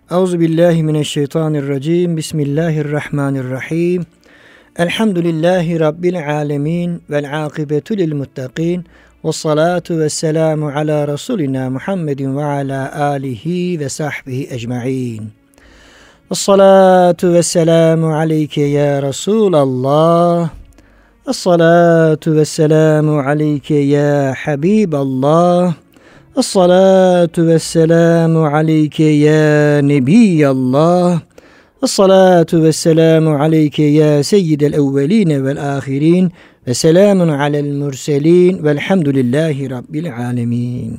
Euzubillahimineşşeytanirracim. Bismillahirrahmanirrahim. Elhamdülillahi Rabbil alemin. Vel akibetu lil muttaqin. Vessalatu vesselamu ala Resulina Muhammedin ve ala alihi ve sahbihi ecma'in. Vessalatu vesselamu aleyke ya Resulallah. Vessalatu vesselamu aleyke ya Habiballah. Es-salatu vesselamu aleyke ya Nebiyallah. Es-salatu vesselamu aleyke ya seyyidel evveline vel ahirin. Ve selamun alel murselin. Velhamdülillahi Rabbil alemin.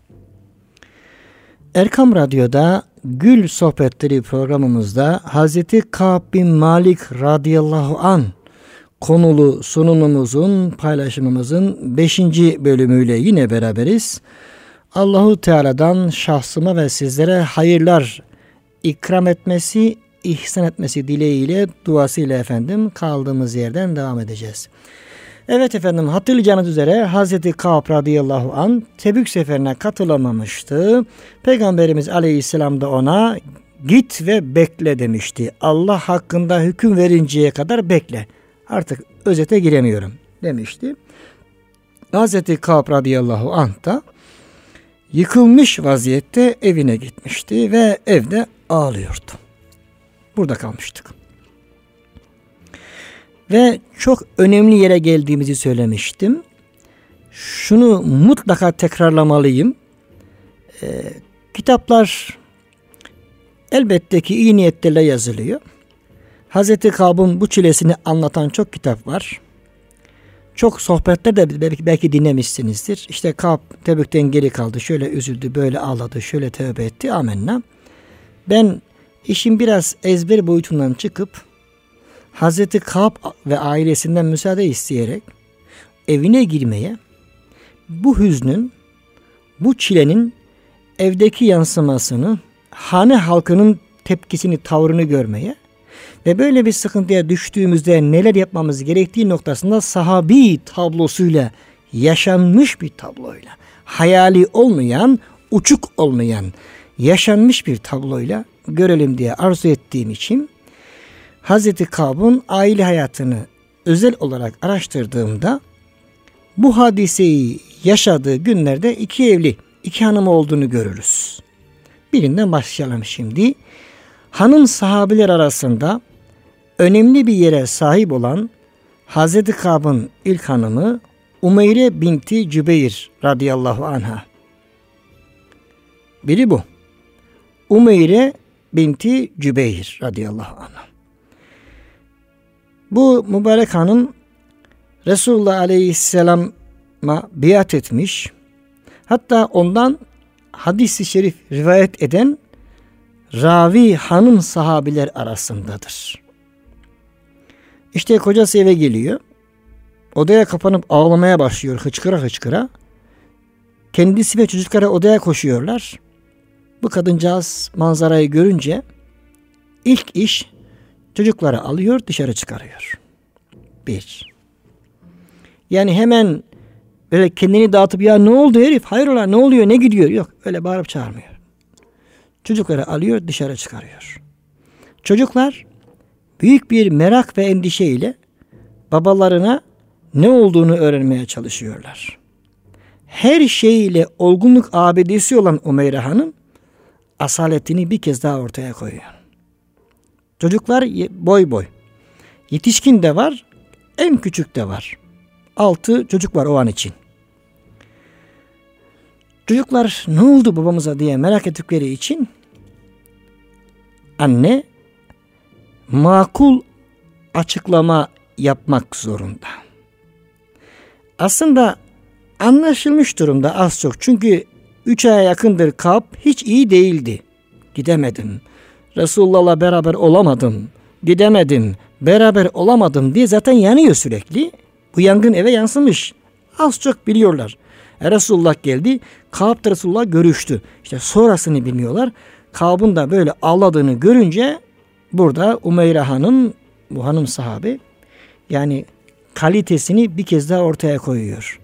Erkam Radyo'da Gül Sohbetleri programımızda Hazreti Kâb bin Malik radıyallahu anh konulu sunumumuzun, paylaşımımızın 5. bölümüyle yine beraberiz. Allahu Teala'dan şahsıma ve sizlere hayırlar ikram etmesi, ihsan etmesi dileğiyle, duasıyla efendim kaldığımız yerden devam edeceğiz. Evet efendim, hatırlayacağınız üzere Hazreti Kâb radıyallahu anh Tebük seferine katılamamıştı. Peygamberimiz aleyhisselam da ona git ve bekle demişti. Allah hakkında hüküm verinceye kadar bekle. Artık özete giremiyorum demişti. Hazreti Kâb radıyallahu anh da yıkılmış vaziyette evine gitmişti ve evde ağlıyordu. Burada kalmıştık. Ve çok önemli yere geldiğimizi söylemiştim. Şunu mutlaka tekrarlamalıyım. Kitaplar elbette ki iyi niyetlerle yazılıyor. Hazreti Kâb'ın bu çilesini anlatan çok kitap var. Çok sohbetler de belki dinlemişsinizdir. İşte Kâb Tebük'ten geri kaldı. Şöyle üzüldü, böyle ağladı, şöyle tövbe etti. Amenna. Ben işin biraz ezber boyutundan çıkıp Hazreti Kâb ve ailesinden müsaade isteyerek evine girmeye, bu hüznün, bu çilenin evdeki yansımasını, hane halkının tepkisini, tavrını görmeye ve böyle bir sıkıntıya düştüğümüzde neler yapmamız gerektiği noktasında sahabi tablosuyla, yaşanmış bir tabloyla, hayali olmayan, uçuk olmayan, yaşanmış bir tabloyla görelim diye arzu ettiğim için Hazreti Kâb'ın aile hayatını özel olarak araştırdığımda bu hadiseyi yaşadığı günlerde 2 evli, 2 hanım olduğunu görürüz. Birinden başlayalım şimdi. Hanım sahabiler arasında önemli bir yere sahip olan Hazreti Kâb'ın ilk hanımı Umeyre binti Cübeyr radıyallahu anha. Biri bu. Umeyre binti Cübeyr radıyallahu anha. Bu mübarek hanım Resulullah aleyhisselama biat etmiş. Hatta ondan hadis-i şerif rivayet eden ravi hanım sahabiler arasındadır. İşte kocası eve geliyor. Odaya kapanıp ağlamaya başlıyor hıçkıra hıçkıra. Kendisi ve çocukları odaya koşuyorlar. Bu kadıncağız manzarayı görünce ilk iş çocukları alıyor, dışarı çıkarıyor. 1. Yani hemen böyle kendini dağıtıp ya ne oldu herif, hayrola, ne oluyor, ne gidiyor? Yok, öyle bağırıp çağırmıyor. Çocukları alıyor, dışarı çıkarıyor. Çocuklar büyük bir merak ve endişeyle babalarına ne olduğunu öğrenmeye çalışıyorlar. Her şeyiyle olgunluk abidesi olan Umeyre Hanım asaletini bir kez daha ortaya koyuyor. Çocuklar boy boy. Yetişkin de var, en küçük de var. 6 çocuk var o an için. Çocuklar ne oldu babamıza diye merak ettikleri için anne makul açıklama yapmak zorunda. Aslında anlaşılmış durumda az çok. Çünkü 3 aya yakındır Kâb hiç iyi değildi. Gidemedim. Resulullah'la beraber olamadım. Gidemedim. Beraber olamadım diye zaten yanıyor sürekli. Bu yangın eve yansımış. Az çok biliyorlar. Resulullah geldi. Kâb da Resulullah görüştü. İşte sonrasını bilmiyorlar. Kâb'ın da böyle ağladığını görünce burada Umeyre Hanım, bu hanım sahabe, yani kalitesini bir kez daha ortaya koyuyor.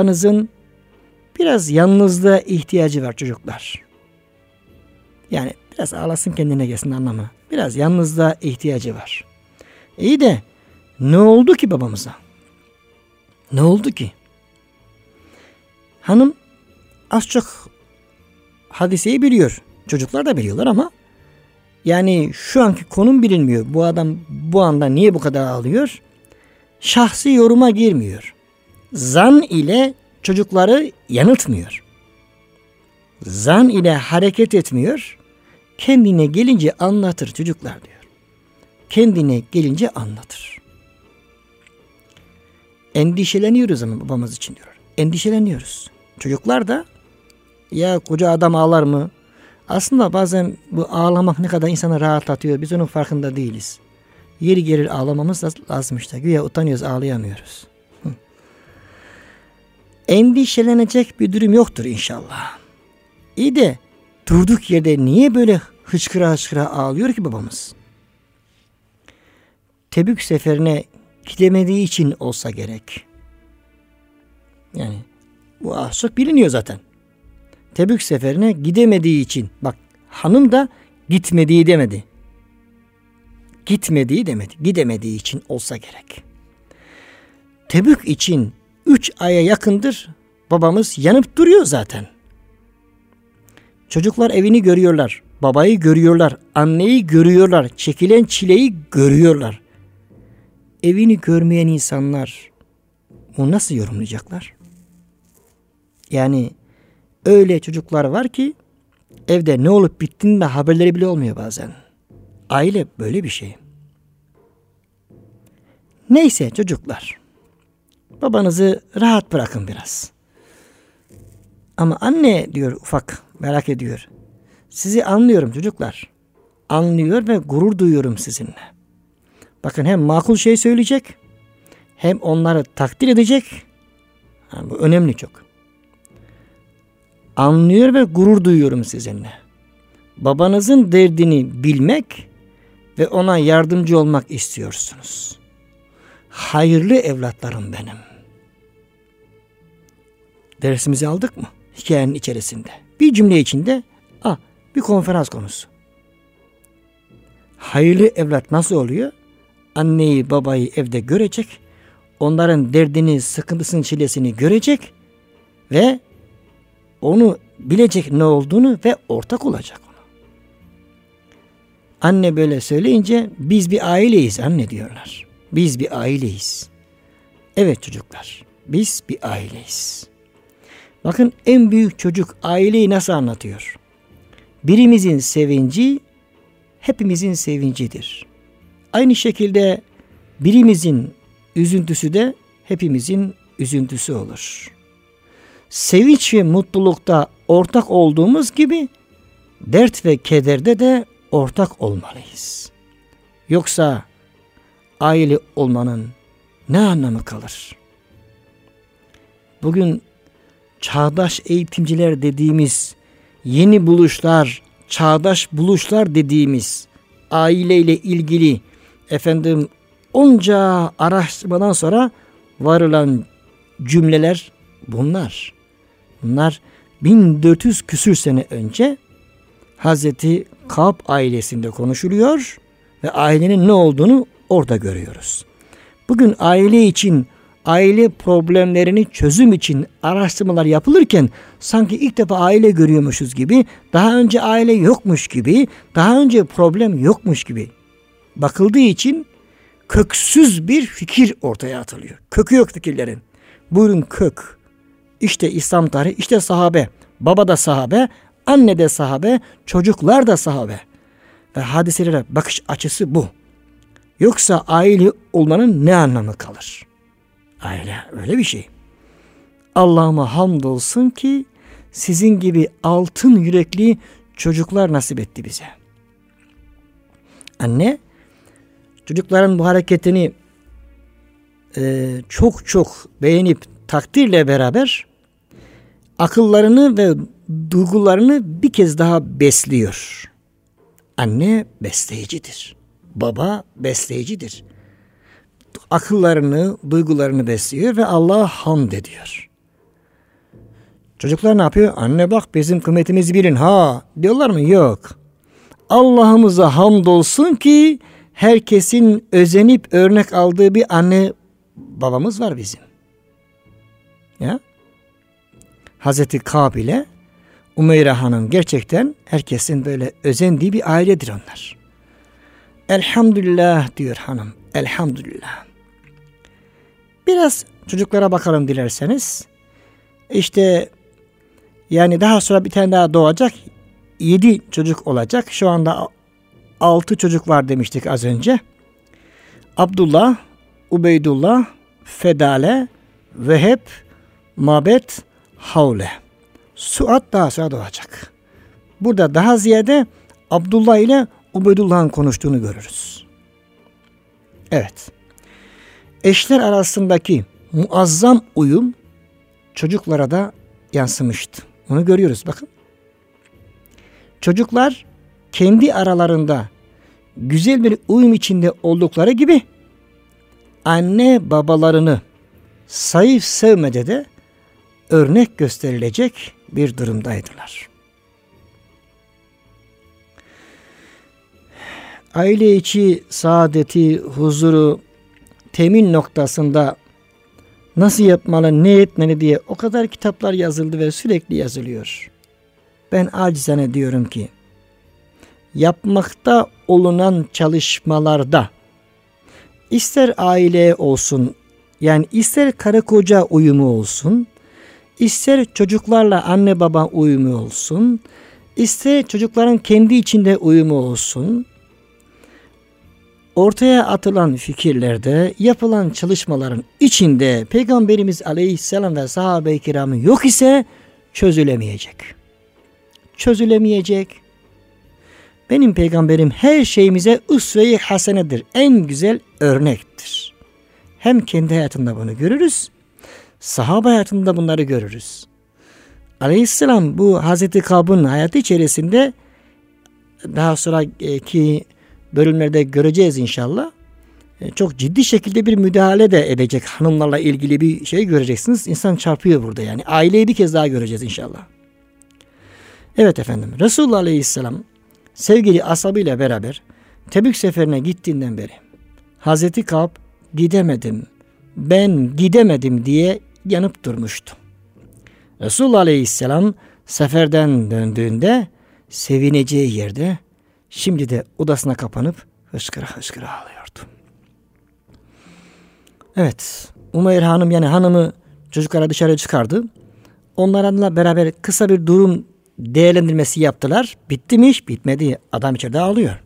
Babanızın biraz yalnızlığa ihtiyacı var çocuklar. Yani Biraz ağlasın, kendine gelsin anlamı. Biraz yalnızlığa ihtiyacı var. İyi de ne oldu ki babamıza? Ne oldu ki? Hanım az çok hadiseyi biliyor. Çocuklar da biliyorlar ama yani şu anki konum bilinmiyor. Bu adam bu anda niye bu kadar ağlıyor? Şahsi yoruma girmiyor. Zan ile çocukları yanıltmıyor. Zan ile hareket etmiyor. Kendine gelince anlatır çocuklar diyor. Kendine gelince anlatır. Endişeleniyoruz ama babamız için diyor. Endişeleniyoruz. Çocuklar da ya koca adam ağlar mı? Aslında bazen bu ağlamak ne kadar insanı rahatlatıyor. Biz onun farkında değiliz. Yeri gelir ağlamamız lazım işte. Güya utanıyoruz, ağlayamıyoruz. Endişelenecek bir durum yoktur inşallah. İyi de durduk yerde niye böyle hıçkıra hıçkıra ağlıyor ki babamız? Tebük seferine gidemediği için olsa gerek. Yani bu az çok biliniyor zaten. Tebük seferine gidemediği için. Bak hanım da gitmediği demedi. Gitmediği demedi. Gidemediği için olsa gerek. Tebük için 3 aya yakındır babamız yanıp duruyor zaten. Çocuklar evini görüyorlar. Babayı görüyorlar. Anneyi görüyorlar. Çekilen çileyi görüyorlar. Evini görmeyen insanlar bunu nasıl yorumlayacaklar? Yani öyle çocuklar var ki evde ne olup bittiğinde haberleri bile olmuyor bazen. Aile böyle bir şey. Neyse çocuklar. Babanızı rahat bırakın biraz. Ama anne diyor ufak, merak ediyor. Sizi anlıyorum çocuklar. Anlıyor ve gurur duyuyorum sizinle. Bakın hem makul şey söyleyecek, hem onları takdir edecek. Bu önemli çok. Anlıyor ve gurur duyuyorum sizinle. Babanızın derdini bilmek ve ona yardımcı olmak istiyorsunuz. Hayırlı evlatlarım benim. Dersimizi aldık mı? Hikayenin içerisinde. Bir cümle içinde bir konferans konusu. Hayırlı evlat nasıl oluyor? Anneyi babayı evde görecek. Onların derdini, sıkıntısını, çilesini görecek. Ve onu bilecek ne olduğunu ve ortak olacak ona. Anne böyle söyleyince biz bir aileyiz anne diyorlar. Biz bir aileyiz. Evet çocuklar, biz bir aileyiz. Bakın en büyük çocuk aileyi nasıl anlatıyor? Birimizin sevinci hepimizin sevincidir. Aynı şekilde birimizin üzüntüsü de hepimizin üzüntüsü olur. Sevinç ve mutlulukta ortak olduğumuz gibi dert ve kederde de ortak olmalıyız. Yoksa aile olmanın ne anlamı kalır? Bugün çağdaş eğitimciler dediğimiz, yeni buluşlar, çağdaş buluşlar dediğimiz aileyle ilgili onca araştırmadan sonra varılan cümleler bunlar. Bunlar 1400 küsür sene önce Hazreti Kâb ailesinde konuşuluyor ve ailenin ne olduğunu orada görüyoruz. Bugün aile için, aile problemlerini çözüm için araştırmalar yapılırken sanki ilk defa aile görüyormuşuz gibi, daha önce aile yokmuş gibi, daha önce problem yokmuş gibi bakıldığı için köksüz bir fikir ortaya atılıyor. Kökü yok fikirlerin. Buyurun kök. İşte İslam tarihi, işte sahabe. Baba da sahabe, anne de sahabe, çocuklar da sahabe. Ve hadiselere bakış açısı bu. Yoksa aile olmanın ne anlamı kalır? Aile öyle bir şey. Allah'ıma hamdolsun ki sizin gibi altın yürekli çocuklar nasip etti bize. Anne çocukların bu hareketini çok çok beğenip takdirle beraber akıllarını ve duygularını bir kez daha besliyor. Anne besleyicidir. Baba besleyicidir. Akıllarını, duygularını besliyor ve Allah'a hamd ediyor. Çocuklar ne yapıyor? Anne bak bizim kıymetimizi bilin ha diyorlar mı? Yok. Allah'ımıza hamdolsun ki herkesin özenip örnek aldığı bir anne babamız var bizim. Ya. Hazreti Kâb ile Umeyre Hanım gerçekten herkesin böyle özendiği bir ailedir onlar. Elhamdülillah diyor hanım. Elhamdülillah. Biraz çocuklara bakalım dilerseniz. İşte yani daha sonra bir tane daha doğacak. 7 çocuk olacak. Şu anda 6 çocuk var demiştik az önce. Abdullah, Ubeydullah, Fedale, Veheb, Mabet, Havle. Suat daha sonra doğacak. Burada daha ziyade Abdullah ile Ubeydullah'ın konuştuğunu görürüz. Evet. Eşler arasındaki muazzam uyum çocuklara da yansımıştı. Onu görüyoruz bakın. Çocuklar kendi aralarında güzel bir uyum içinde oldukları gibi anne babalarını zayıf sevmede de örnek gösterilecek bir durumdaydılar. Aile içi saadeti, huzuru temin noktasında nasıl yapmalı, ne etmeli diye o kadar kitaplar yazıldı ve sürekli yazılıyor. Ben acizane diyorum ki yapmakta olunan çalışmalarda ister aile olsun, yani ister karı koca uyumu olsun, ister çocuklarla anne baba uyumu olsun, ister çocukların kendi içinde uyumu olsun, ortaya atılan fikirlerde, yapılan çalışmaların içinde Peygamberimiz Aleyhisselam ve sahabe-i kiramı yok ise çözülemeyecek. Çözülemeyecek. Benim peygamberim her şeyimize üsve-i hasenedir. En güzel örnektir. Hem kendi hayatında bunu görürüz, sahabe hayatında bunları görürüz. Aleyhisselam bu Hazreti Kâb'ın hayatı içerisinde daha sonraki bölümlerde göreceğiz inşallah. Çok ciddi şekilde bir müdahale de edecek hanımlarla ilgili bir şey göreceksiniz. İnsan çarpıyor burada yani. Aileyi bir kez daha göreceğiz inşallah. Evet efendim. Resulullah Aleyhisselam sevgili ashabıyla beraber Tebük seferine gittiğinden beri Hazreti Kâb ben gidemedim diye yanıp durmuştu. Resulullah Aleyhisselam seferden döndüğünde sevineceği yerde şimdi de odasına kapanıp hıçkıra hıçkıra ağlıyordu. Evet, Umeyre Hanım yani hanımı çocuklara dışarı çıkardı. Onlarla beraber kısa bir durum değerlendirmesi yaptılar. Bitti mi iş? Bitmedi. Adam içeride ağlıyor.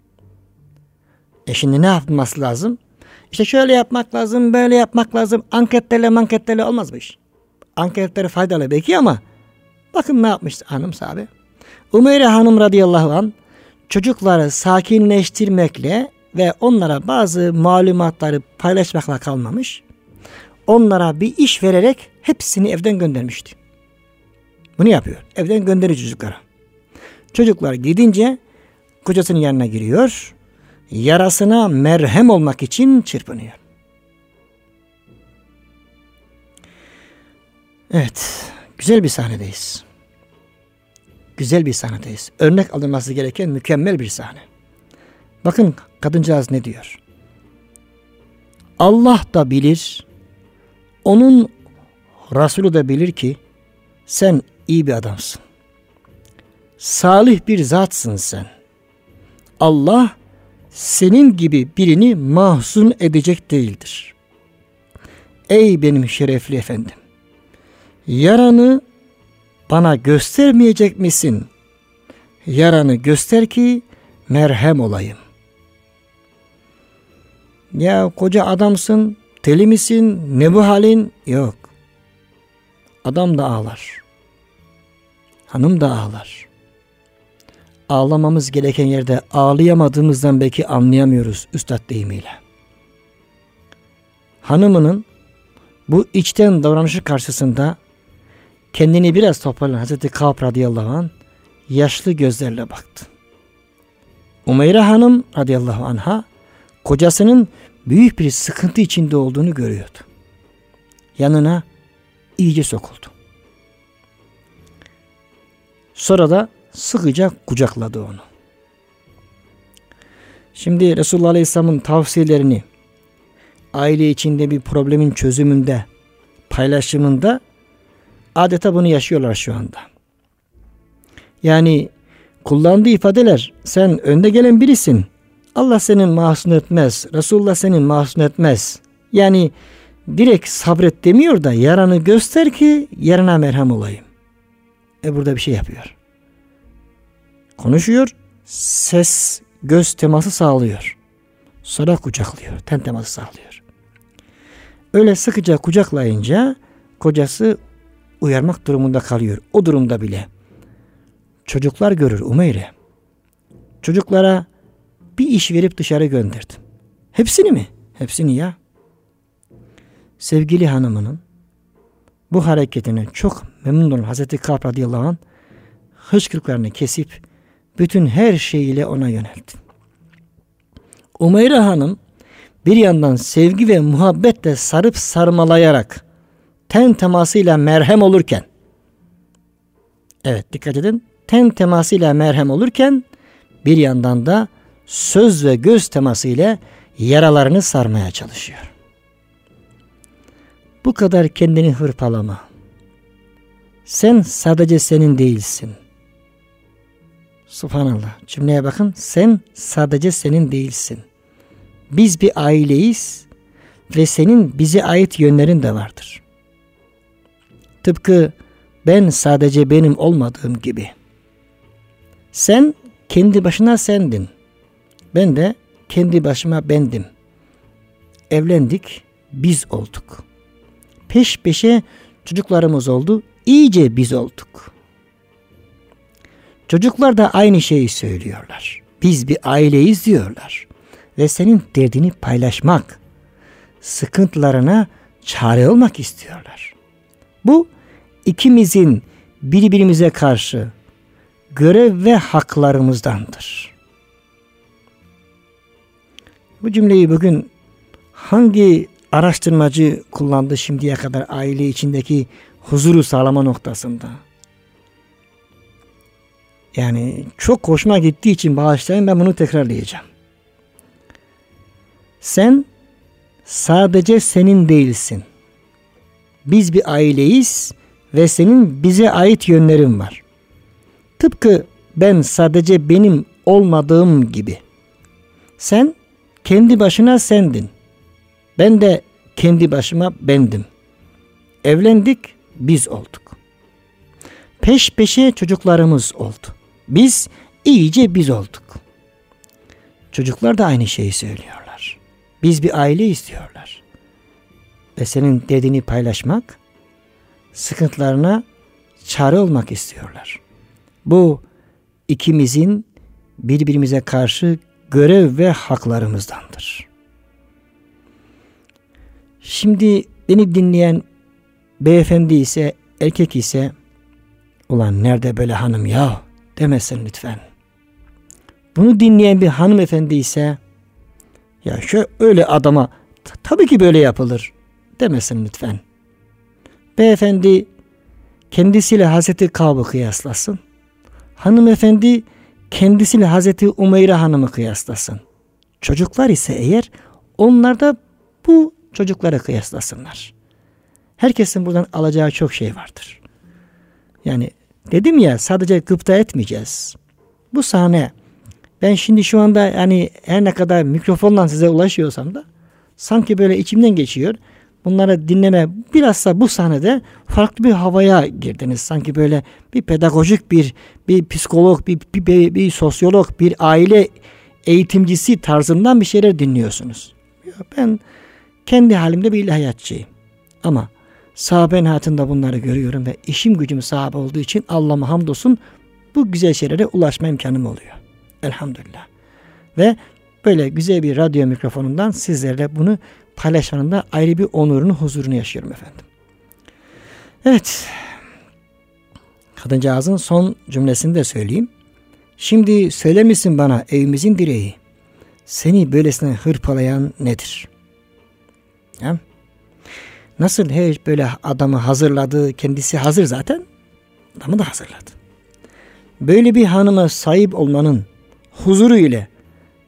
Şimdi ne yapılması lazım? İşte şöyle yapmak lazım, böyle yapmak lazım. Anketlerle olmaz bu iş. Anketler faydalı belki ama bakın ne yapmış hanım sahabe. Umeyre Hanım radıyallahu anh çocukları sakinleştirmekle ve onlara bazı malumatları paylaşmakla kalmamış. Onlara bir iş vererek hepsini evden göndermişti. Bunu yapıyor. Evden gönderiyor çocuklara. Çocuklar gidince kocasının yanına giriyor. Yarasına merhem olmak için çırpınıyor. Evet. Güzel bir sahnedeyiz. Güzel bir sahnedeyiz. Örnek alınması gereken mükemmel bir sahne. Bakın kadıncağız ne diyor? Allah da bilir, onun Resulü de bilir ki sen iyi bir adamsın. Salih bir zatsın sen. Allah senin gibi birini mahzun edecek değildir. Ey benim şerefli efendim! Yaranı bana göstermeyecek misin? Yaranı göster ki merhem olayım. Ya koca adamsın, deli misin, ne bu halin? Yok. Adam da ağlar. Hanım da ağlar. Ağlamamız gereken yerde ağlayamadığımızdan belki anlayamıyoruz üstad deyimiyle. Hanımının bu içten davranışı karşısında kendini biraz toparlayan Hazreti Kâb radıyallahu anh yaşlı gözlerle baktı. Umeyre Hanım radıyallahu anha kocasının büyük bir sıkıntı içinde olduğunu görüyordu. Yanına iyice sokuldu. Sonra da sıkıca kucakladı onu. Şimdi Resulullah Aleyhisselam'ın tavsiyelerini aile içinde bir problemin çözümünde, paylaşımında adeta bunu yaşıyorlar şu anda. Yani kullandığı ifadeler, sen önde gelen birisin. Allah senin mahzun etmez. Resulullah senin mahzun etmez. Yani direkt sabret demiyor da yaranı göster ki yarına merhem olayım. Burada bir şey yapıyor. Konuşuyor, ses, göz teması sağlıyor. Sonra kucaklıyor, ten teması sağlıyor. Öyle sıkıca kucaklayınca kocası uyarmak durumunda kalıyor. O durumda bile çocuklar görür Umeyre. Çocuklara bir iş verip dışarı gönderdim. Hepsini mi? Hepsini ya. Sevgili hanımının bu hareketine çok memnun olan Hazreti Kâb radıyallahu anh hıçkırıklarını kesip bütün her şeyiyle ona yöneldi. Umeyre hanım bir yandan sevgi ve muhabbetle sarıp sarmalayarak ten temasıyla merhem olurken, evet dikkat edin, ten temasıyla merhem olurken bir yandan da söz ve göz teması ile yaralarını sarmaya çalışıyor. Bu kadar kendini hırpalama. Sen sadece senin değilsin. Subhanallah. Cümleye bakın. Sen sadece senin değilsin. Biz bir aileyiz ve senin bize ait yönlerin de vardır. Tıpkı ben sadece benim olmadığım gibi. Sen kendi başına sendin. Ben de kendi başıma bendim. Evlendik, biz olduk. Peş peşe çocuklarımız oldu, iyice biz olduk. Çocuklar da aynı şeyi söylüyorlar. Biz bir aileyiz diyorlar. Ve senin derdini paylaşmak, sıkıntılarına çare olmak istiyorlar. Bu ikimizin birbirimize karşı görev ve haklarımızdandır. Bu cümleyi bugün hangi araştırmacı kullandı şimdiye kadar aile içindeki huzuru sağlama noktasında? Yani çok hoşuma gittiği için bağışlayın, ben bunu tekrarlayacağım. Sen sadece senin değilsin. Biz bir aileyiz ve senin bize ait yönlerin var. Tıpkı ben sadece benim olmadığım gibi. Sen kendi başına sendin. Ben de kendi başıma bendim. Evlendik, biz olduk. Peş peşe çocuklarımız oldu. Biz iyice biz olduk. Çocuklar da aynı şeyi söylüyorlar. Biz bir aileyiz diyorlar. Ve senin dediğini paylaşmak, sıkıntılarına çare olmak istiyorlar. Bu ikimizin birbirimize karşı görev ve haklarımızdandır. Şimdi beni dinleyen beyefendi ise, erkek ise, ulan nerede böyle hanım ya demesin lütfen. Bunu dinleyen bir hanımefendi ise, ya öyle adama tabii ki böyle yapılır demesin lütfen. Beyefendi kendisiyle Hazreti Kâb'ı kıyaslasın. Hanımefendi kendisiyle Hazreti Umeyre hanımı kıyaslasın. Çocuklar ise eğer, onlar da bu çocuklara kıyaslasınlar. Herkesin buradan alacağı çok şey vardır. Yani dedim ya, sadece gıpta etmeyeceğiz. Bu sahne, ben şimdi şu anda yani her ne kadar mikrofonla size ulaşıyorsam da sanki böyle içimden geçiyor. Bunları dinleme, bilhassa bu sahnede farklı bir havaya girdiniz. Sanki böyle bir pedagojik, bir psikolog, bir sosyolog, bir aile eğitimcisi tarzından bir şeyler dinliyorsunuz. Ben kendi halimde bir ilahiyatçıyım. Ama sahabenin hayatında bunları görüyorum ve işim gücüm sahabe olduğu için Allah'ıma hamdolsun bu güzel şeylere ulaşma imkanım oluyor. Elhamdülillah. Ve böyle güzel bir radyo mikrofonundan sizlerle bunu paylaşmanın da ayrı bir onurunu, huzurunu yaşıyorum efendim. Evet. Kadıncağızın son cümlesini de söyleyeyim. Şimdi söyler misin bana evimizin direği, seni böylesine hırpalayan nedir? Ya? Nasıl böyle adamı hazırladı, kendisi hazır zaten, adamı da hazırladı. Böyle bir hanıma sahip olmanın huzuru ile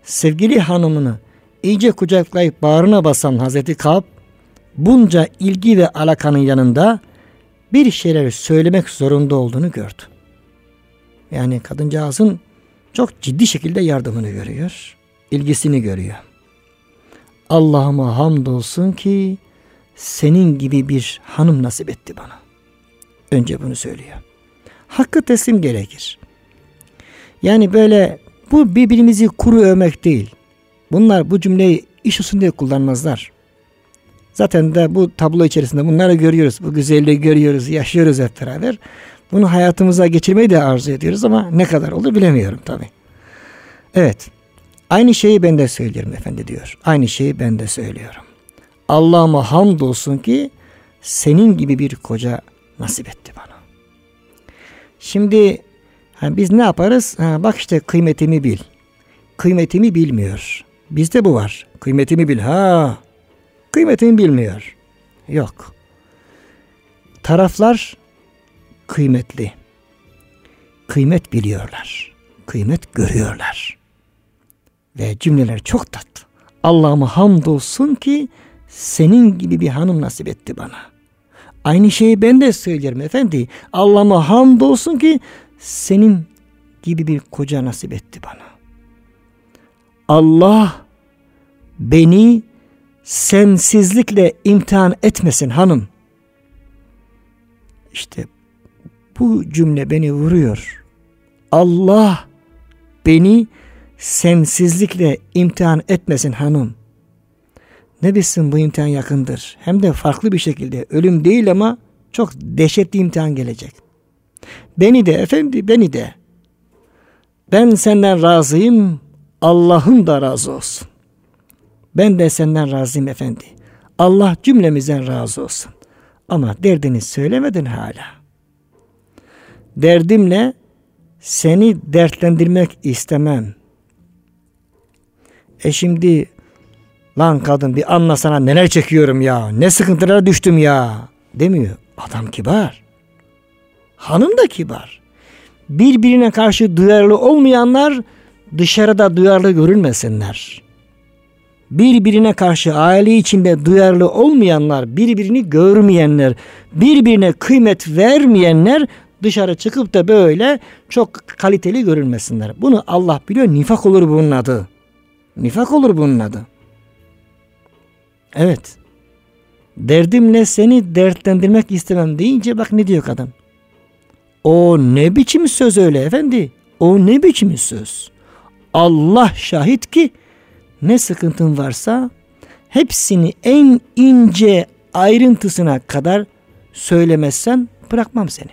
sevgili hanımını iyice kucaklayıp bağrına basan Hazreti Kâb, bunca ilgi ve alakanın yanında bir şeyler söylemek zorunda olduğunu gördü. Yani kadıncağızın çok ciddi şekilde yardımını görüyor, ilgisini görüyor. Allah'ıma hamdolsun ki senin gibi bir hanım nasip etti bana. Önce bunu söylüyor. Hakkı teslim gerekir. Yani böyle bu birbirimizi kuru övmek değil. Bunlar bu cümleyi iş olsun diye kullanmazlar. Zaten de bu tablo içerisinde bunları görüyoruz. Bu güzelliği görüyoruz, yaşıyoruz hep beraber. Bunu hayatımıza geçirmeyi de arzu ediyoruz ama ne kadar olur bilemiyorum tabii. Evet. Aynı şeyi ben de söylüyorum efendi diyor. Aynı şeyi ben de söylüyorum. Allah'ıma hamdolsun ki senin gibi bir koca nasip etti bana. Şimdi biz ne yaparız? Bak işte kıymetimi bil. Kıymetimi bilmiyor. Bizde bu var. Kıymetimi bil. Kıymetimi bilmiyor. Yok. Taraflar kıymetli. Kıymet biliyorlar. Kıymet görüyorlar. Ve cümleler çok tatlı. Allah'ıma hamdolsun ki senin gibi bir hanım nasip etti bana. Aynı şeyi ben de söylerim efendi. Allah'ıma hamdolsun ki senin gibi bir koca nasip etti bana. Allah beni sensizlikle imtihan etmesin hanım. İşte bu cümle beni vuruyor. Allah beni sensizlikle imtihan etmesin hanım. Ne bilsin bu imtihan yakındır. Hem de farklı bir şekilde. Ölüm değil ama çok dehşetli imtihan gelecek. Beni de efendi, beni de. Ben senden razıyım. Allah'ın da razı olsun. Ben de senden razıyım efendi. Allah cümlemizden razı olsun. Ama derdini söylemedin hala. Derdimle seni dertlendirmek istemem. Şimdi lan kadın bir anlasana neler çekiyorum ya. Ne sıkıntılara düştüm ya. Demiyor. Adam kibar. Hanım da kibar. Birbirine karşı duyarlı olmayanlar dışarıda duyarlı görünmesinler. Birbirine karşı aile içinde duyarlı olmayanlar, birbirini görmeyenler, birbirine kıymet vermeyenler dışarı çıkıp da böyle çok kaliteli görünmesinler. Bunu Allah biliyor. Nifak olur bunun adı. Nifak olur bunun adı. Evet. Derdimle seni dertlendirmek istemem deyince bak ne diyor kadın. O ne biçim söz öyle efendi? O ne biçim söz? Allah şahit ki ne sıkıntın varsa hepsini en ince ayrıntısına kadar söylemezsen bırakmam seni.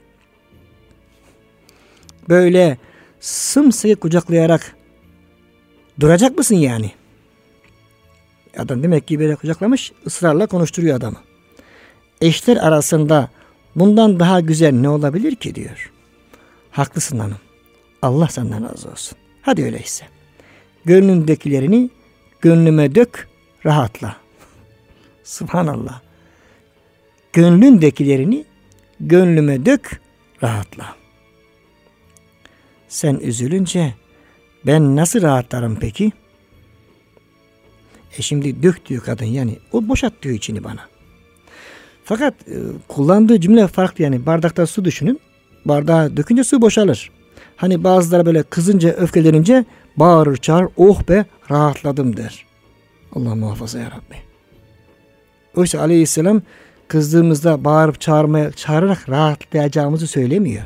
Böyle sımsıkı kucaklayarak duracak mısın yani? Adam demek ki böyle kucaklamış, ısrarla konuşturuyor adamı. Eşler arasında bundan daha güzel ne olabilir ki diyor. Haklısın hanım. Allah senden razı olsun. Hadi öyleyse. Gönlündekilerini gönlüme dök, rahatla. Subhanallah. Gönlündekilerini gönlüme dök, rahatla. Sen üzülünce ben nasıl rahatlarım peki? Şimdi dök diyor kadın, yani o boşalt diyor içini bana. Fakat kullandığı cümle farklı, yani bardakta su düşünün. Bardağa dökünce su boşalır. Hani bazıları böyle kızınca, öfkelenince bağırır çağırır, oh be rahatladım der. Allah muhafaza ya Rabbi. Oysa aleyhisselam kızdığımızda bağırıp çağırarak rahatlayacağımızı söylemiyor.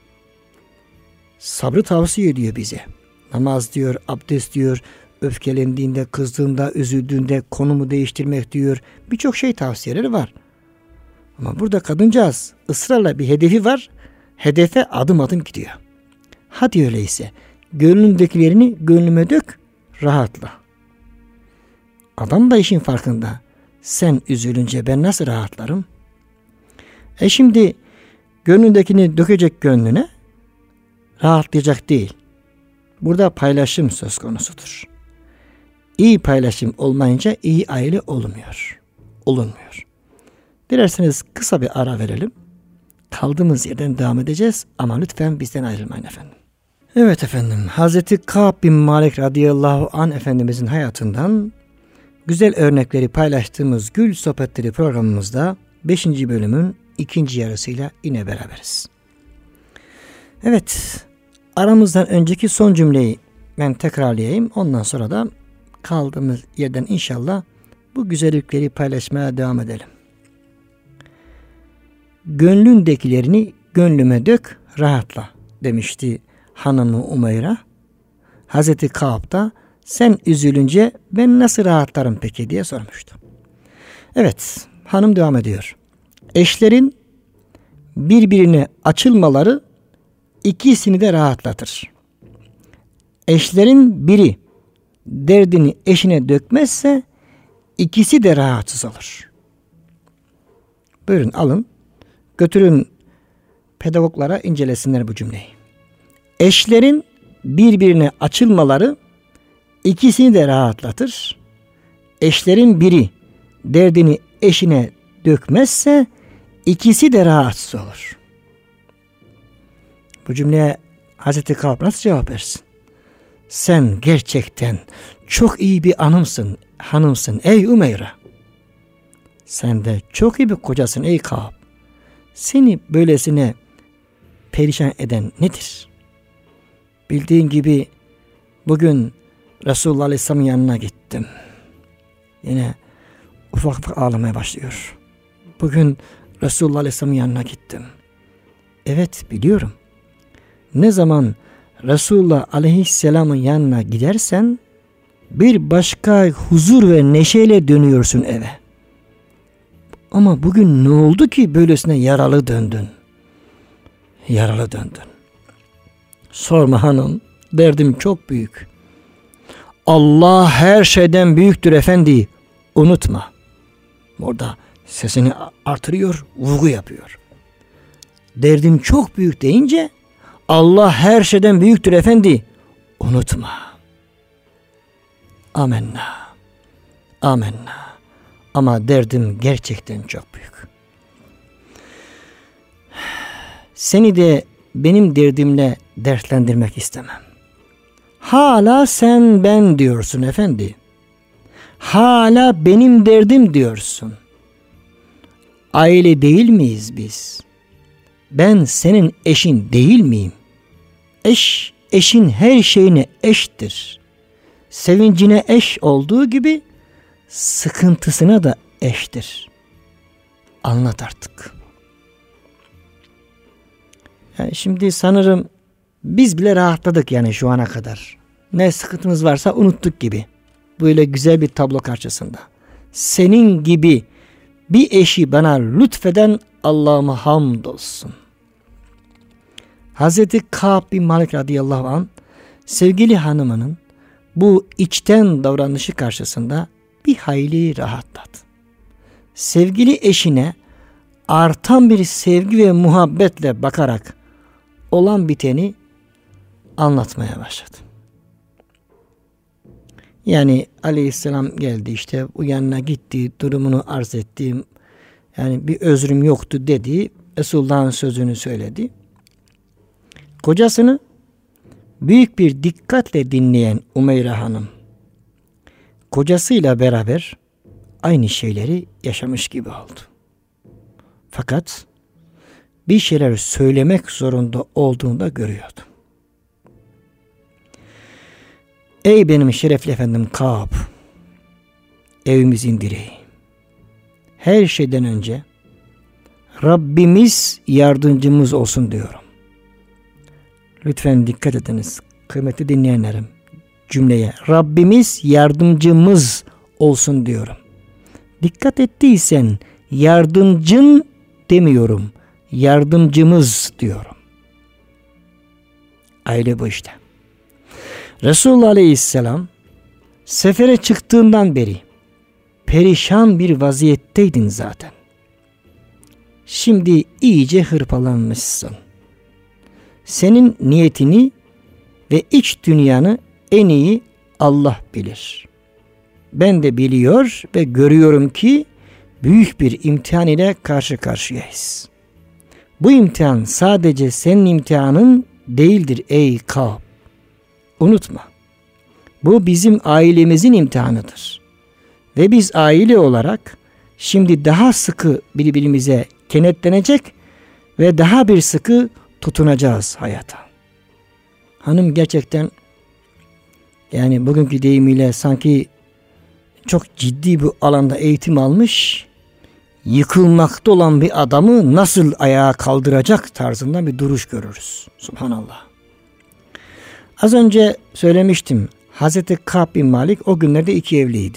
Sabrı tavsiye ediyor bize. Namaz diyor, abdest diyor, öfkelendiğinde, kızdığında, üzüldüğünde konumu değiştirmek diyor. Birçok şey tavsiyeleri var. Ama burada kadıncağız ısrarla bir hedefi var. Hedefe adım adım gidiyor. Hadi öyleyse gönlündekilerini gönlüme dök, rahatla. Adam da işin farkında. Sen üzülünce ben nasıl rahatlarım? Şimdi gönlündekini dökecek gönlüne, rahatlayacak değil. Burada paylaşım söz konusudur. İyi paylaşım olmayınca iyi aile olmuyor. Olunmuyor. Dilerseniz kısa bir ara verelim. Kaldığımız yerden devam edeceğiz ama lütfen bizden ayrılmayın efendim. Evet efendim, Hazreti Kâb bin Malik radıyallahu anh Efendimizin hayatından güzel örnekleri paylaştığımız Gül Sohbetleri programımızda 5. bölümün 2. yarısıyla yine beraberiz. Evet, aramızdan önceki son cümleyi ben tekrarlayayım. Ondan sonra da kaldığımız yerden inşallah bu güzellikleri paylaşmaya devam edelim. Gönlündekilerini gönlüme dök, rahatla demişti hanımı Umeyra. Hazreti Kâb da sen üzülünce ben nasıl rahatlarım peki diye sormuştu. Evet, hanım devam ediyor. Eşlerin birbirine açılmaları ikisini de rahatlatır. Eşlerin biri derdini eşine dökmezse ikisi de rahatsız olur. Buyurun alın, götürün pedagoglara incelesinler bu cümleyi. Eşlerin birbirine açılmaları ikisini de rahatlatır. Eşlerin biri derdini eşine dökmezse ikisi de rahatsız olur. Bu cümleye Hazreti Kâb nasıl cevap versin? Sen gerçekten çok iyi bir hanımsın ey Umeyra. Sen de çok iyi bir kocasın ey Kâb. Seni böylesine perişan eden nedir? Bildiğin gibi bugün Resulullah Aleyhisselam'ın yanına gittim. Yine ufak ufak ağlamaya başlıyor. Bugün Resulullah Aleyhisselam'ın yanına gittim. Evet biliyorum. Ne zaman Resulullah Aleyhisselam'ın yanına gidersen bir başka huzur ve neşeyle dönüyorsun eve. Ama bugün ne oldu ki böylesine yaralı döndün? Yaralı döndün. Sorma hanım, derdim çok büyük. Allah her şeyden büyüktür efendi. Unutma. Orada sesini artırıyor, vurgu yapıyor. Derdim çok büyük deyince Allah her şeyden büyüktür efendi. Unutma. Amenna. Amenna. Ama derdim gerçekten çok büyük. Seni de benim derdimle dertlendirmek istemem. Hala sen ben diyorsun efendi. Hala benim derdim diyorsun. Aile değil miyiz biz? Ben senin eşin değil miyim? Eş, eşin her şeyine eştir. Sevincine eş olduğu gibi sıkıntısına da eştir. Anlat artık. Yani şimdi sanırım biz bile rahatladık yani şu ana kadar. Ne sıkıntımız varsa unuttuk gibi. Böyle güzel bir tablo karşısında. Senin gibi bir eşi bana lütfeden Allah'ıma hamdolsun. Hazreti Kâb bin Malik radıyallahu anh sevgili hanımının bu içten davranışı karşısında bir hayli rahatladı. Sevgili eşine artan bir sevgi ve muhabbetle bakarak olan biteni anlatmaya başladı. Yani Aleyhisselam geldi işte bu yanına gitti, durumunu arz etti. Yani bir özrüm yoktu dedi. Resulullah'ın sözünü söyledi. Kocasını büyük bir dikkatle dinleyen Umeyra Hanım kocasıyla beraber aynı şeyleri yaşamış gibi oldu. Fakat bir şeyler söylemek zorunda olduğunu da görüyordu. Ey benim şerefli efendim Kâb, evimizin direği. Her şeyden önce Rabbimiz yardımcımız olsun diyorum. Lütfen dikkat ediniz kıymetli dinleyenlerim cümleye. Rabbimiz yardımcımız olsun diyorum. Dikkat ettiysen yardımcın demiyorum. Yardımcımız diyorum. Aile bu işte. Resulullah Aleyhisselam sefere çıktığından beri perişan bir vaziyetteydin zaten. Şimdi iyice hırpalanmışsın. Senin niyetini ve iç dünyanı en iyi Allah bilir. Ben de biliyor ve görüyorum ki büyük bir imtihan ile karşı karşıyayız. Bu imtihan sadece senin imtihanın değildir ey Kâb. Unutma. Bu bizim ailemizin imtihanıdır. Ve biz aile olarak şimdi daha sıkı birbirimize kenetlenecek ve daha bir sıkı tutunacağız hayata. Hanım gerçekten yani bugünkü deyimiyle sanki çok ciddi bir alanda eğitim almış, yıkılmakta olan bir adamı nasıl ayağa kaldıracak tarzında bir duruş görürüz. Subhanallah. Az önce söylemiştim. Hazreti Kâb bin Malik o günlerde 2 evliydi.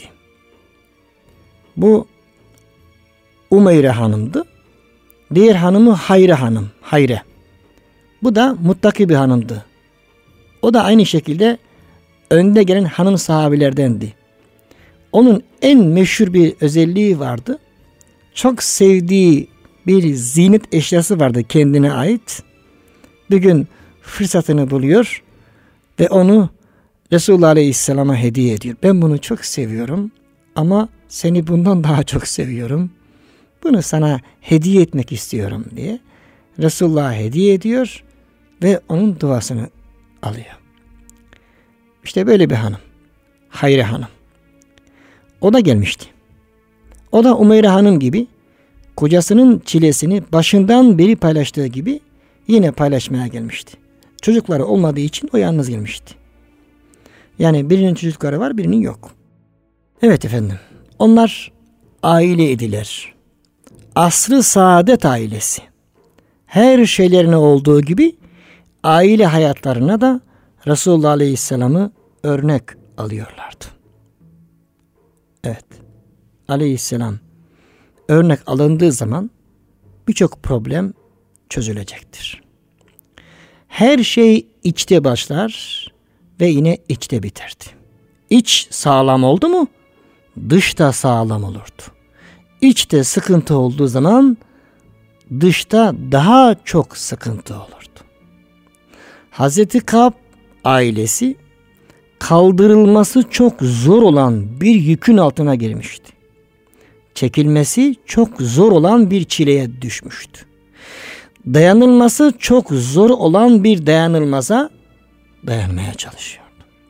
Bu Umeyre hanımdı. Diğer hanımı Hayre hanım. Hayre. Bu da muttaki bir hanımdı. O da aynı şekilde önde gelen hanım sahabilerdendi. Onun en meşhur bir özelliği vardı. Çok sevdiği bir ziynet eşyası vardı kendine ait. Bir gün fırsatını buluyor ve onu Resulullah Aleyhisselam'a hediye ediyor. Ben bunu çok seviyorum ama seni bundan daha çok seviyorum. Bunu sana hediye etmek istiyorum diye Resulullah'a hediye ediyor ve onun duasını alıyor. İşte böyle bir hanım. Hayre hanım. O da gelmişti. O da Umeyre hanım gibi kocasının çilesini başından beri paylaştığı gibi yine paylaşmaya gelmişti. Çocukları olmadığı için o yalnız gelmişti. Yani birinin çocukları var, birinin yok. Evet efendim. Onlar aile idiler. Asr-ı saadet ailesi. Her şeylerine olduğu gibi aile hayatlarına da Resulullah Aleyhisselam'ı örnek alıyorlardı. Evet. Aleyhisselam örnek alındığı zaman birçok problem çözülecektir. Her şey içte başlar ve yine içte biterdi. İç sağlam oldu mu dış da sağlam olurdu. İçte sıkıntı olduğu zaman dışta daha çok sıkıntı olurdu. Hazreti Kâb ailesi kaldırılması çok zor olan bir yükün altına girmişti. Çekilmesi çok zor olan bir çileye düşmüştü. Dayanılması çok zor olan bir dayanılmaza dayanmaya çalışıyordu.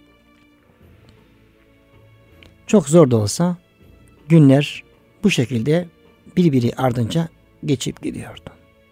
Çok zor da olsa günler bu şekilde birbiri ardınca geçip gidiyordu.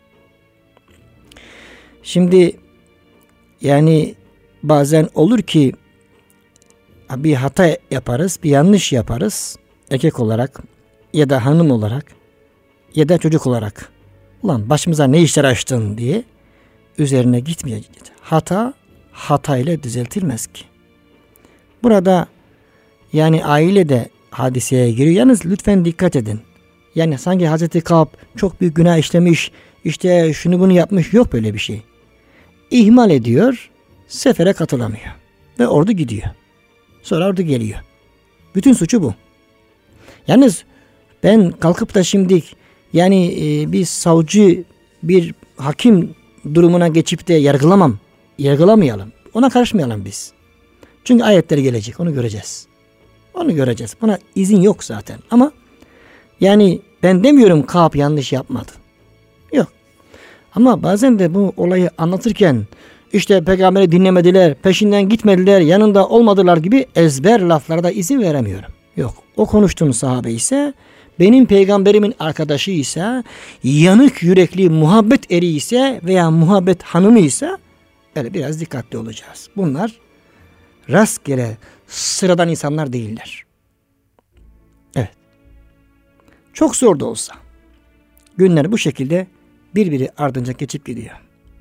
Şimdi yani bazen olur ki bir hata yaparız, bir yanlış yaparız erkek olarak ya da hanım olarak ya da çocuk olarak. Ulan başımıza ne işler açtın diye üzerine gitmeyecek. Hata hatayla düzeltilmez ki. Burada yani aile de hadiseye giriyor. Yalnız lütfen dikkat edin. Yani sanki Hazreti Kâb çok büyük günah işlemiş, işte şunu bunu yapmış, yok böyle bir şey. İhmal ediyor, sefere katılamıyor ve ordu gidiyor. Sonra ordu geliyor. Bütün suçu bu. Yalnız ben kalkıp da şimdi yani bir savcı, bir hakim durumuna geçip de yargılamayalım. Ona karışmayalım biz. Çünkü ayetleri gelecek, onu göreceğiz. Onu göreceğiz. Buna izin yok zaten. Ama yani ben demiyorum Kâb yanlış yapmadı. Yok. Ama bazen de bu olayı anlatırken işte peygamberi dinlemediler, peşinden gitmediler, yanında olmadılar gibi ezber laflara da izin veremiyorum. Yok. O konuştuğum sahabe ise benim peygamberimin arkadaşı ise, yanık yürekli muhabbet eri ise veya muhabbet hanımı ise öyle biraz dikkatli olacağız. Bunlar rastgele sıradan insanlar değiller. Evet. Çok zor da olsa günler bu şekilde birbiri ardınca geçip gidiyor.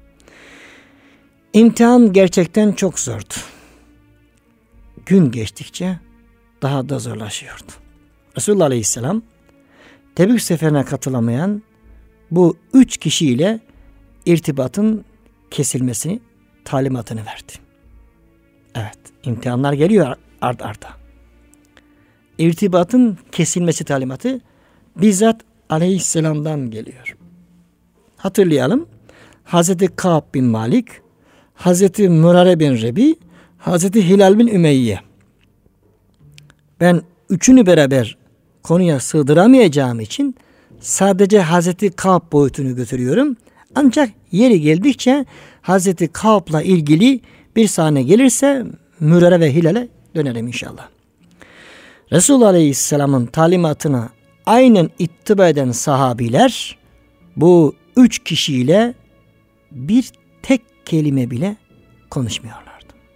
İmtihan gerçekten çok zordu. Gün geçtikçe daha da zorlaşıyordu. Resulullah Aleyhisselam Tebük seferine katılamayan bu 3 kişiyle irtibatın kesilmesini talimatını verdi. Evet, imtihanlar geliyor ard arda. İrtibatın kesilmesi talimatı bizzat Aleyhisselam'dan geliyor. Hatırlayalım. Hazreti Kâb bin Malik, Hazreti Mürare bin Rebi, Hazreti Hilal bin Ümeyye. Ben üçünü beraber konuya sığdıramayacağım için sadece Hazreti Kâb boyutunu götürüyorum. Ancak yeri geldikçe Hazreti Kâb'la ilgili bir sahne gelirse Mürere ve Hilal'e dönerim inşallah. Resulullah Aleyhisselam'ın talimatına aynen ittiba eden sahabiler bu 3 kişiyle bir tek kelime bile konuşmuyorlardı.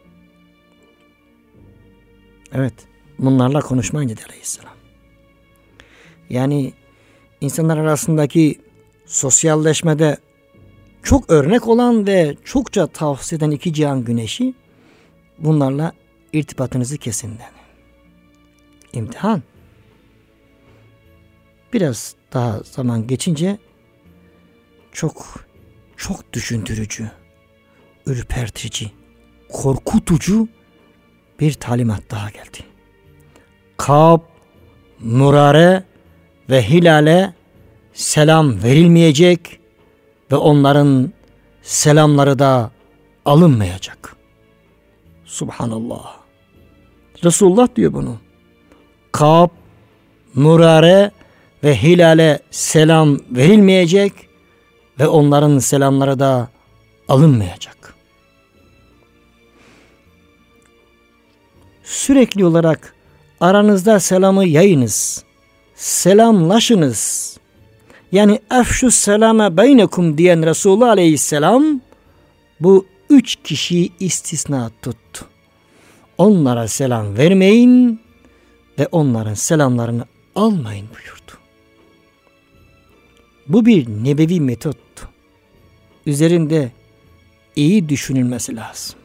Evet, bunlarla konuşmayın dedi Aleyhisselam. Yani insanlar arasındaki sosyalleşmede çok örnek olan ve çokça tavsiye eden 2 cihan güneşi, bunlarla irtibatınızı kesin dedi. İmtihan. Biraz daha zaman geçince çok düşündürücü, ürpertici, korkutucu bir talimat daha geldi. Kâb, Murare ve Hilal'e selam verilmeyecek ve onların selamları da alınmayacak. Subhanallah. Resulullah diyor bunu. Kâb, Murare ve Hilal'e selam verilmeyecek ve onların selamları da alınmayacak. Sürekli olarak aranızda selamı yayınız. Selamlaşınız. Yani efşu selame beynekum diyen Resulullah Aleyhisselam bu 3 kişiyi istisna tuttu. Onlara selam vermeyin ve onların selamlarını almayın buyurdu. Bu bir nebevi metottu. Üzerinde iyi düşünülmesi lazım.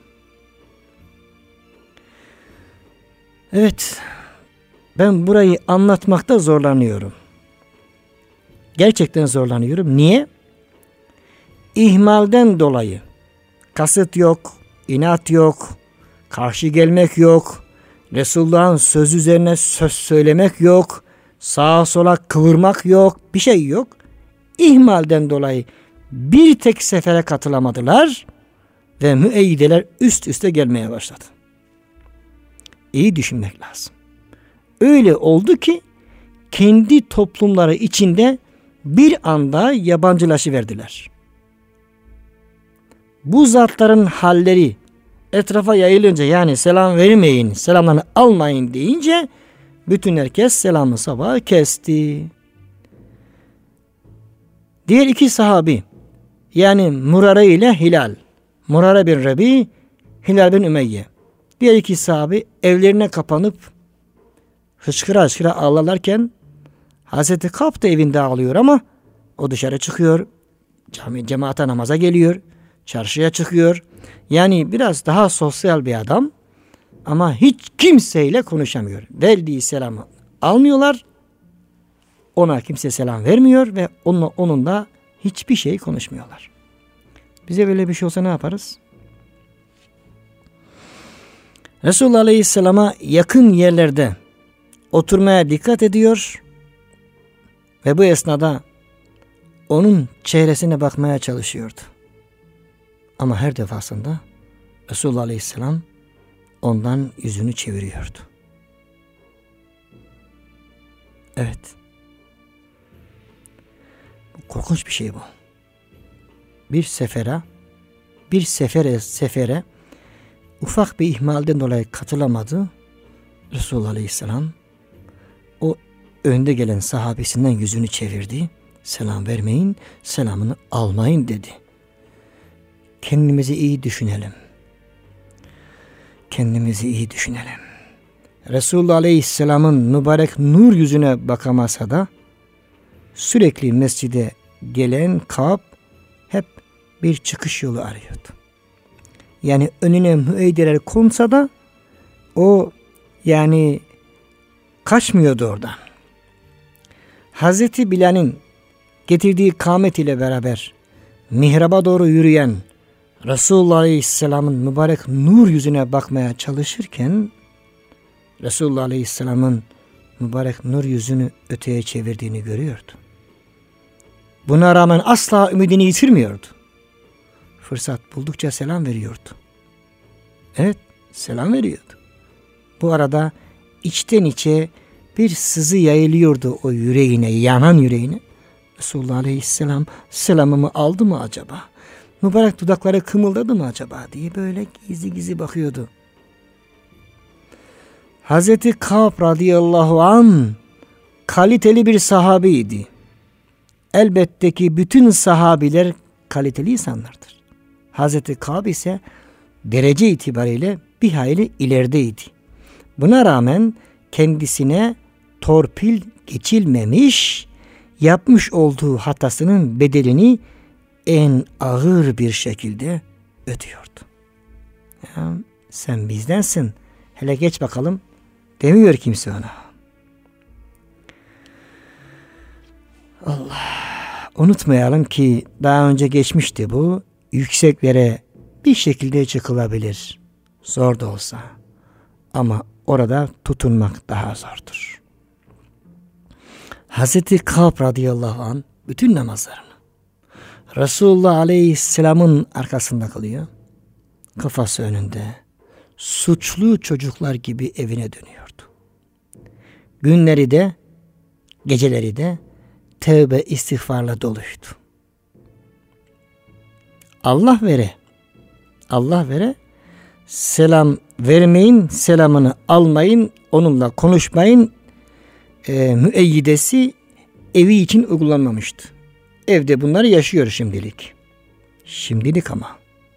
Evet, ben burayı anlatmakta zorlanıyorum. Gerçekten zorlanıyorum. Niye? İhmalden dolayı. Kasıt yok, inat yok, karşı gelmek yok, Resulullah'ın sözü üzerine söz söylemek yok, sağa sola kıvırmak yok, bir şey yok. İhmalden dolayı bir tek sefere katılamadılar ve müeyyideler üst üste gelmeye başladı. İyi düşünmek lazım. Öyle oldu ki kendi toplumları içinde bir anda yabancılaşıverdiler. Bu zatların halleri etrafa yayılınca, yani selam vermeyin, selamlarını almayın deyince bütün herkes selamı sabah kesti. Diğer 2 sahabi, yani Murare ile Hilal, Murare bin Rabi, Hilal bin Ümeyye, diğer 2 sahabi evlerine kapanıp hıçkıra hıçkıra ağlarlarken Hazreti Kâb da evinde ağlıyor ama o dışarı çıkıyor, cemaate namaza geliyor, çarşıya çıkıyor. Yani biraz daha sosyal bir adam ama hiç kimseyle konuşamıyor. Verdiği selamı almıyorlar, ona kimse selam vermiyor ve onunla hiçbir şey konuşmuyorlar. Bize böyle bir şey olsa ne yaparız? Resulullah Aleyhisselam'a yakın yerlerde oturmaya dikkat ediyor ve bu esnada onun çehresine bakmaya çalışıyordu. Ama her defasında Resulullah Aleyhisselam ondan yüzünü çeviriyordu. Evet. Korkunç bir şey bu. Bir sefere ufak bir ihmalden dolayı katılamadı. Resulullah Aleyhisselam o önde gelen sahabesinden yüzünü çevirdi. Selam vermeyin, selamını almayın dedi. Kendimizi iyi düşünelim. Kendimizi iyi düşünelim. Resulullah Aleyhisselam'ın mübarek nur yüzüne bakamasa da sürekli mescide gelen Kâb hep bir çıkış yolu arıyordu. Yani önüne müeyyideler konsa da o yani kaçmıyordu oradan. Hazreti Bilal'in getirdiği kâmet ile beraber mihraba doğru yürüyen Resulullah Aleyhisselam'ın mübarek nur yüzüne bakmaya çalışırken Resulullah Aleyhisselam'ın mübarek nur yüzünü öteye çevirdiğini görüyordu. Buna rağmen asla ümidini yitirmiyordu. Fırsat buldukça selam veriyordu. Evet, selam veriyordu. Bu arada içten içe bir sızı yayılıyordu o yüreğine, yanan yüreğine. Resulullah Aleyhisselam selamımı aldı mı acaba? Mübarek dudakları kımıldadı mı acaba diye böyle gizli gizli bakıyordu. Hazreti Kâb radıyallahu an kaliteli bir sahabeydi. Elbette ki bütün sahabiler kaliteli insanlardır. Hazreti Kâb ise derece itibariyle bir hayli ilerideydi. Buna rağmen kendisine torpil geçilmemiş, yapmış olduğu hatasının bedelini en ağır bir şekilde ödüyordu. Ya, sen bizdensin, hele geç bakalım demiyor kimse ona. Allah, unutmayalım ki daha önce geçmişti bu. Yükseklere bir şekilde çıkılabilir. Zor da olsa. Ama orada tutunmak daha zordur. Hazreti Kâb radıyallahu anh bütün namazlarını Resulullah aleyhisselamın arkasında kılıyor. Kafası önünde. Suçlu çocuklar gibi evine dönüyordu. Günleri de, geceleri de tevbe istiğfarla doluydu. Allah vere, selam vermeyin, selamını almayın, onunla konuşmayın müeyyidesi evi için uygulanmamıştı. Evde bunları yaşıyor şimdilik. Şimdilik ama.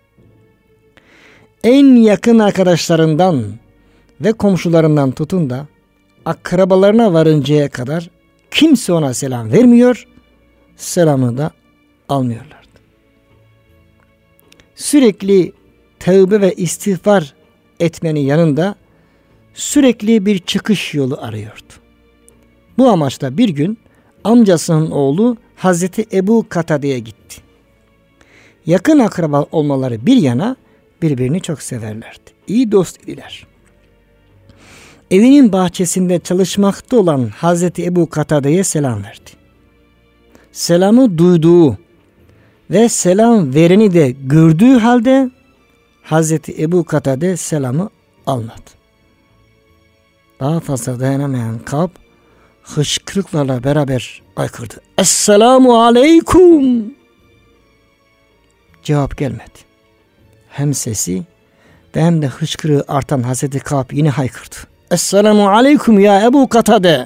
En yakın arkadaşlarından ve komşularından tutun da akrabalarına varıncaya kadar kimse ona selam vermiyor, selamını da almıyorlardı. Sürekli tövbe ve istiğfar etmenin yanında sürekli bir çıkış yolu arıyordu. Bu amaçla bir gün amcasının oğlu Hazreti Ebu Katade'ye gitti. Yakın akraba olmaları bir yana birbirini çok severlerdi. İyi dost idiler. Evinin bahçesinde çalışmakta olan Hazreti Ebu Katade'ye selam verdi. Selamı duyduğu ve selam vereni de gördüğü halde Hazreti Ebu Katade selamı almadı. Daha fazla dayanamayan Kâb hıçkırıklarla beraber aykırdı. Esselamu aleyküm. Cevap gelmedi. Hem sesi ve hem de hıçkırığı artan Hazreti Kâb yine haykırdı. Esselamu aleyküm ya Ebu Katade.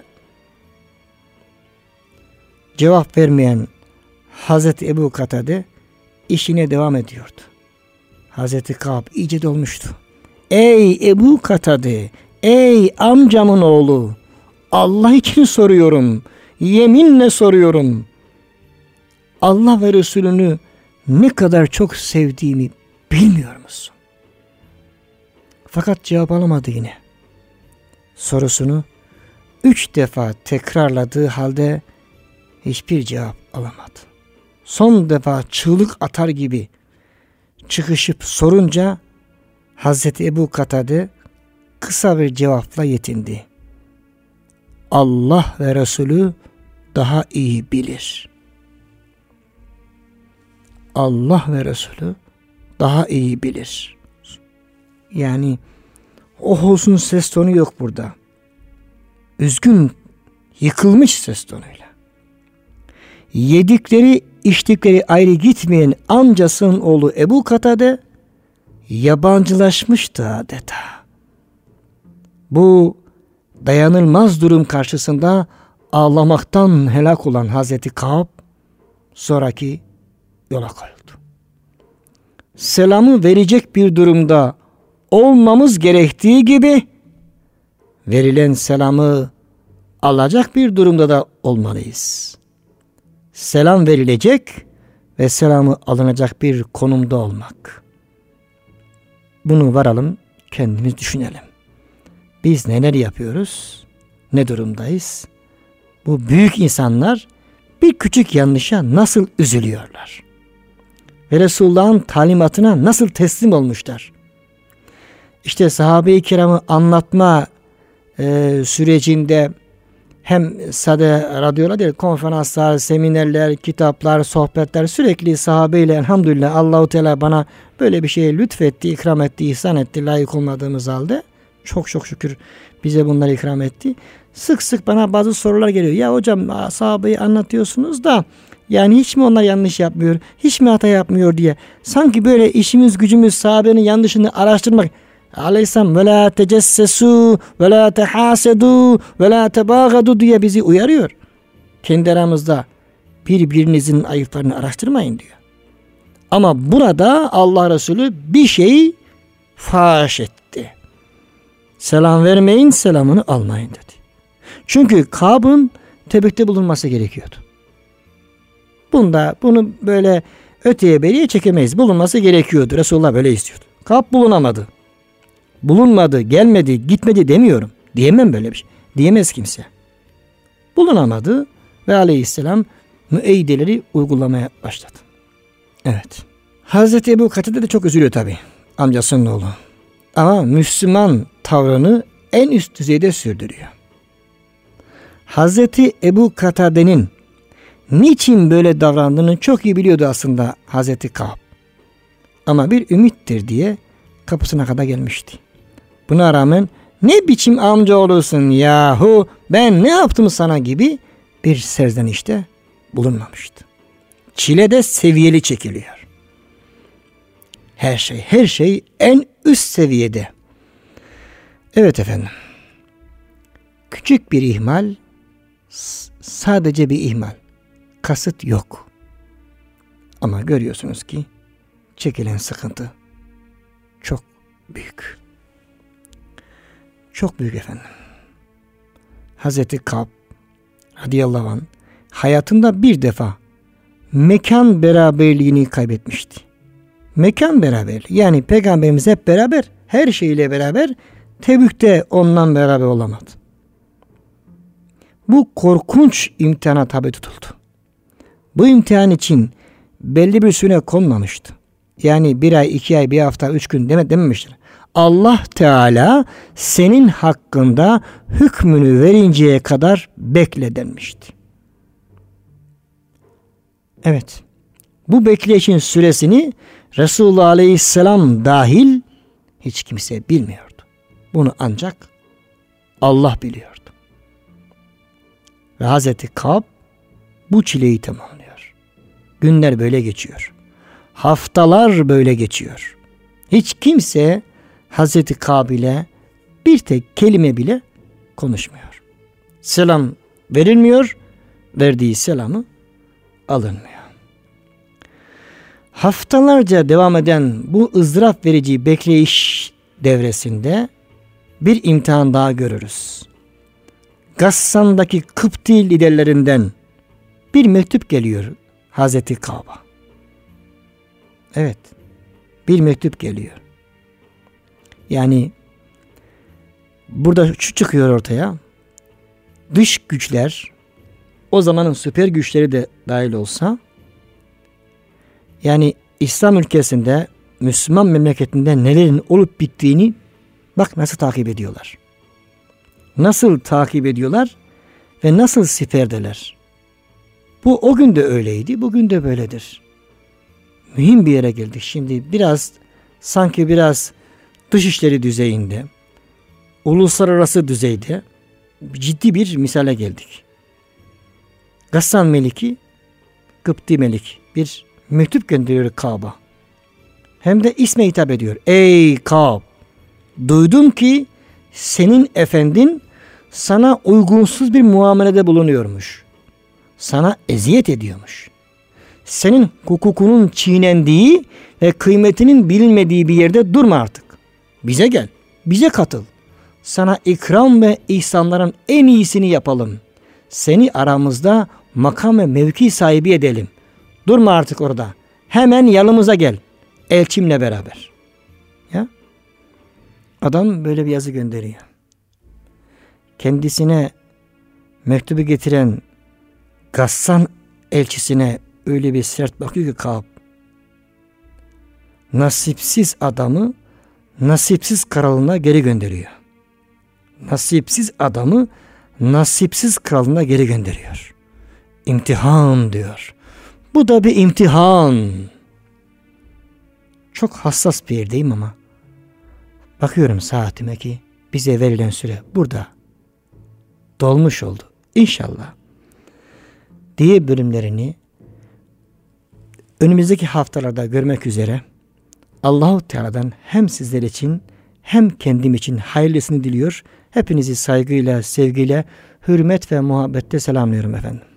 Cevap vermeyen Hazreti Ebu Katade işine devam ediyordu. Hazreti Kâb iyice dolmuştu. Ey Ebu Katade, ey amcamın oğlu, Allah için soruyorum, yeminle soruyorum. Allah ve Resulünü ne kadar çok sevdiğimi bilmiyor musun? Fakat cevap alamadı yine. Sorusunu 3 defa tekrarladığı halde hiçbir cevap alamadı. Son defa çığlık atar gibi çıkışıp sorunca Hazreti Ebu Katade kısa bir cevapla yetindi. Allah ve Resulü daha iyi bilir. Allah ve Resulü daha iyi bilir. Yani oh olsun ses tonu yok burada. Üzgün, yıkılmış ses tonuyla. Yedikleri, içtikleri ayrı gitmeyen amcasının oğlu Ebu Katade yabancılaşmıştı adeta. Bu dayanılmaz durum karşısında ağlamaktan helak olan Hazreti Kâb sonraki yola koyuldu. Selamı verecek bir durumda olmamız gerektiği gibi verilen selamı alacak bir durumda da olmalıyız. Selam verilecek ve selamı alınacak bir konumda olmak. Bunu varalım, kendimiz düşünelim. Biz neler yapıyoruz? Ne durumdayız? Bu büyük insanlar bir küçük yanlışa nasıl üzülüyorlar? Ve Resulullah'ın talimatına nasıl teslim olmuşlar? İşte sahabe-i kiramı anlatma sürecinde hem sade radyolar değil, konferanslar, seminerler, kitaplar, sohbetler sürekli sahabeyle elhamdülillah Allahu Teala bana böyle bir şeye lütfetti, ikram etti, ihsan etti layık olmadığımız halde. Çok şükür bize bunları ikram etti. Sık sık bana bazı sorular geliyor. Ya hocam sahabeyi anlatıyorsunuz da Yani hiç mi onlar yanlış yapmıyor? Hiç mi hata yapmıyor diye. Sanki böyle işimiz gücümüz sahabenin yanlışını araştırmak. Aleyhisselam ve la tecessesu ve la tehasedu ve la tebagadu diye bizi uyarıyor. Kendi aramızda birbirinizin ayıplarını araştırmayın diyor. Ama burada Allah Resulü bir şeyi faş etti. Selam vermeyin, selamını almayın dedi. Çünkü Kâb'ın tebrikte bulunması gerekiyordu. Bunu böyle öteye beriye çekemeyiz. Bulunması gerekiyordu. Resulullah böyle istiyordu. Kâb bulunamadı. Bulunmadı, gelmedi, gitmedi demiyorum. Diyemem böyle bir şey. Diyemez kimse. Bulunamadı ve aleyhisselam müeyyideleri uygulamaya başladı. Evet. Hazreti Ebu Katade de çok üzülüyor tabii. Amcasının oğlu. Ama Müslüman tavrını en üst düzeyde sürdürüyor. Hazreti Ebu Katade'nin niçin böyle davrandığını çok iyi biliyordu aslında Hazreti Kâb. Ama bir ümittir diye kapısına kadar gelmişti. Buna rağmen ne biçim amca olursun yahu, ben ne yaptım sana gibi bir serzenişte bulunmamıştı. Çile de seviyeli çekiliyor. Her şey en üst seviyede. Evet efendim. Küçük bir ihmal, sadece bir ihmal. Kasıt yok. Ama görüyorsunuz ki çekilen sıkıntı çok büyük. Çok büyük efendim. Hazreti Kâb radıyallahu anh hayatında bir defa mekan beraberliğini kaybetmişti. Mekan beraberliği, yani Peygamberimiz hep beraber, her şeyle beraber, Tebük'te onunla beraber olamadı. Bu korkunç imtihana tabi tutuldu. Bu imtihan için belli bir süre konmamıştı. Yani 1 ay, 2 ay, 1 hafta, 3 gün dememiştir. Allah Teala senin hakkında hükmünü verinceye kadar bekle denmişti. Evet. Bu bekleyişin süresini Resulullah Aleyhisselam dahil hiç kimse bilmiyordu. Bunu ancak Allah biliyordu. Ve Hazreti Kâb bu çileyi tamamlıyor. Günler böyle geçiyor. Haftalar böyle geçiyor. Hiç kimse Hazreti Kâb ile bir tek kelime bile konuşmuyor. Selam verilmiyor, verdiği selamı alınmıyor. Haftalarca devam eden bu ızdırap verici bekleyiş devresinde bir imtihan daha görürüz. Gassan'daki Kıpti liderlerinden bir mektup geliyor Hazreti Kâb'a. Evet, bir mektup geliyor. Yani burada şu çıkıyor ortaya. Dış güçler, o zamanın süper güçleri de dahil olsa, yani İslam ülkesinde, Müslüman memleketinde nelerin olup bittiğini bak nasıl takip ediyorlar. Nasıl takip ediyorlar ve nasıl siperdeler. Bu o gün de öyleydi, bugün de böyledir. Mühim bir yere geldik. Şimdi sanki biraz dışişleri düzeyinde, uluslararası düzeyde ciddi bir misale geldik. Gassan Meliki, Kıpti Melik bir mektup gönderiyor Kâb'a. Hem de isme hitap ediyor. Ey Kâb! Duydum ki senin efendin sana uygunsuz bir muamelede bulunuyormuş. Sana eziyet ediyormuş. Senin hukukunun çiğnendiği ve kıymetinin bilinmediği bir yerde durma artık. Bize gel, bize katıl. Sana ikram ve ihsanların en iyisini yapalım. Seni aramızda makam ve mevki sahibi edelim. Durma artık orada. Hemen yanımıza gel. Elçimle beraber. Ya? Adam böyle bir yazı gönderiyor. Kendisine mektubu getiren Gassan elçisine öyle bir sert bakıyor ki Kâb. Nasipsiz adamı nasipsiz kralına geri gönderiyor. Nasipsiz adamı nasipsiz kralına geri gönderiyor. İmtihan diyor. Bu da bir imtihan. Çok hassas bir yerdeyim ama bakıyorum saatime ki bize verilen süre burada dolmuş oldu. İnşallah diye bölümlerini önümüzdeki haftalarda görmek üzere Allahu Teala'dan hem sizler için hem kendim için hayırlısını diliyor. Hepinizi saygıyla, sevgiyle, hürmet ve muhabbette selamlıyorum efendim.